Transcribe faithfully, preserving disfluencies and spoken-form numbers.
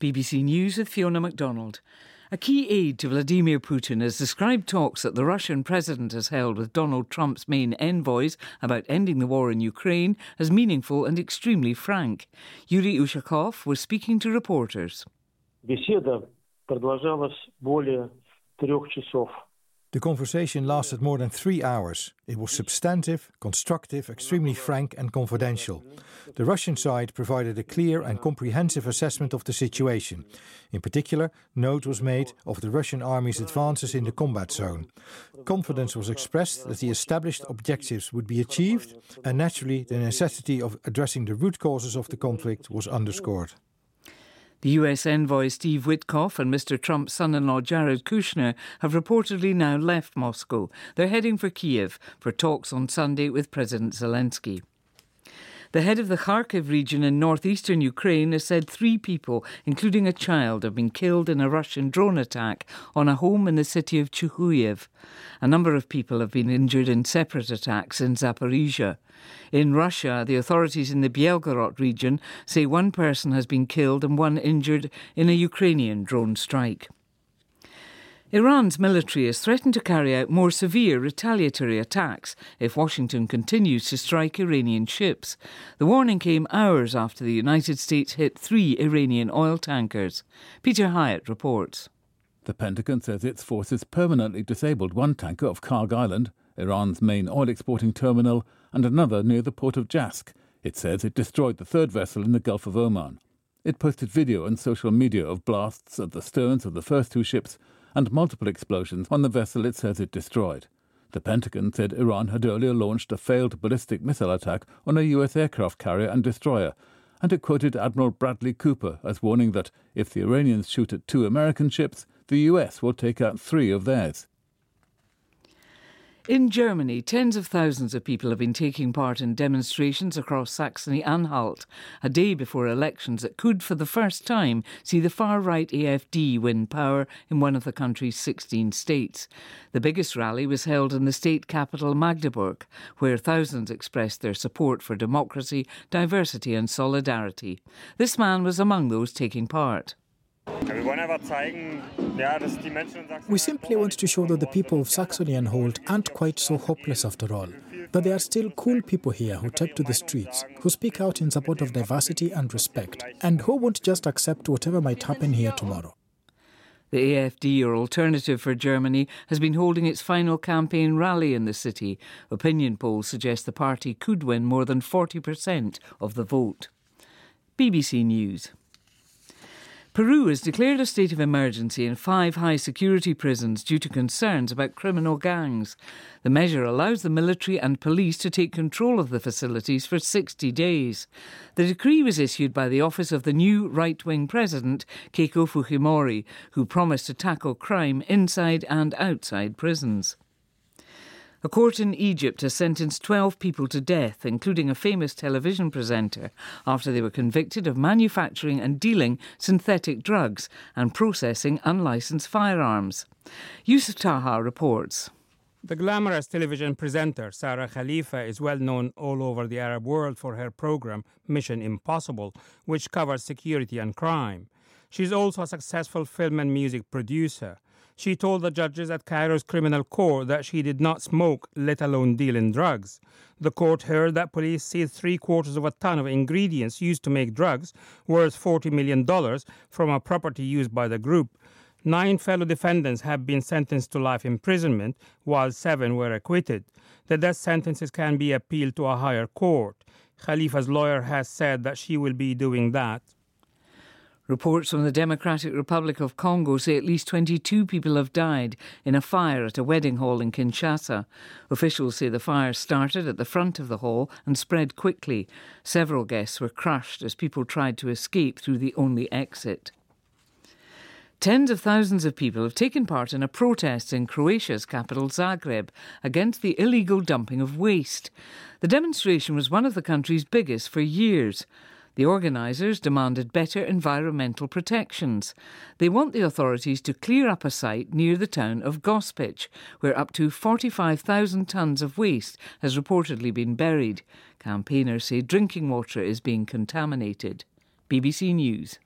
B B C News with Fiona MacDonald. A key aide to Vladimir Putin has described talks that the Russian president has held with Donald Trump's main envoys about ending the war in Ukraine as meaningful and extremely frank. Yuri Ushakov was speaking to reporters. Беседа продолжалась более трех часов. The conversation lasted more than three hours. It was substantive, constructive, extremely frank and confidential. The Russian side provided a clear and comprehensive assessment of the situation. In particular, note was made of the Russian army's advances in the combat zone. Confidence was expressed that the established objectives would be achieved, and naturally the necessity of addressing the root causes of the conflict was underscored. The U S envoy Steve Witkoff and Mister Trump's son-in-law Jared Kushner have reportedly now left Moscow. They're heading for Kiev for talks on Sunday with President Zelensky. The head of the Kharkiv region in northeastern Ukraine has said three people, including a child, have been killed in a Russian drone attack on a home in the city of Chuhuyev. A number of people have been injured in separate attacks in Zaporizhia. In Russia, the authorities in the Belgorod region say one person has been killed and one injured in a Ukrainian drone strike. Iran's military has threatened to carry out more severe retaliatory attacks if Washington continues to strike Iranian ships. The warning came hours after the United States hit three Iranian oil tankers. Peter Hyatt reports. The Pentagon says its forces permanently disabled one tanker off Karg Island, Iran's main oil-exporting terminal, and another near the port of Jask. It says it destroyed the third vessel in the Gulf of Oman. It posted video on social media of blasts at the sterns of the first two ships and multiple explosions on the vessel it says it destroyed. The Pentagon said Iran had earlier launched a failed ballistic missile attack on a U S aircraft carrier and destroyer, and it quoted Admiral Bradley Cooper as warning that if the Iranians shoot at two American ships, the U S will take out three of theirs. In Germany, tens of thousands of people have been taking part in demonstrations across Saxony-Anhalt, a day before elections that could, for the first time, see the far-right A F D win power in one of the country's sixteen states. The biggest rally was held in the state capital Magdeburg, where thousands expressed their support for democracy, diversity and solidarity. This man was among those taking part. We simply want to show that the people of Saxony-Anhalt aren't quite so hopeless after all, that there are still cool people here who take to the streets, who speak out in support of diversity and respect, and who won't just accept whatever might happen here tomorrow. The A F D, or Alternative for Germany, has been holding its final campaign rally in the city. Opinion polls suggest the party could win more than forty percent of the vote. B B C News. Peru has declared a state of emergency in five high-security prisons due to concerns about criminal gangs. The measure allows the military and police to take control of the facilities for sixty days. The decree was issued by the office of the new right-wing president, Keiko Fujimori, who promised to tackle crime inside and outside prisons. A court in Egypt has sentenced twelve people to death, including a famous television presenter, after they were convicted of manufacturing and dealing synthetic drugs and processing unlicensed firearms. Yusuf Taha reports. The glamorous television presenter Sarah Khalifa is well known all over the Arab world for her program Mission Impossible, which covers security and crime. She's also a successful film and music producer. She told the judges at Cairo's criminal court that she did not smoke, let alone deal in drugs. The court heard that police seized three quarters of a ton of ingredients used to make drugs, worth forty million dollars, from a property used by the group. Nine fellow defendants have been sentenced to life imprisonment, while seven were acquitted. The death sentences can be appealed to a higher court. Khalifa's lawyer has said that she will be doing that. Reports from the Democratic Republic of Congo say at least twenty-two people have died in a fire at a wedding hall in Kinshasa. Officials say the fire started at the front of the hall and spread quickly. Several guests were crushed as people tried to escape through the only exit. Tens of thousands of people have taken part in a protest in Croatia's capital Zagreb against the illegal dumping of waste. The demonstration was one of the country's biggest for years. The organisers demanded better environmental protections. They want the authorities to clear up a site near the town of Gospic, where up to forty-five thousand tonnes of waste has reportedly been buried. Campaigners say drinking water is being contaminated. B B C News.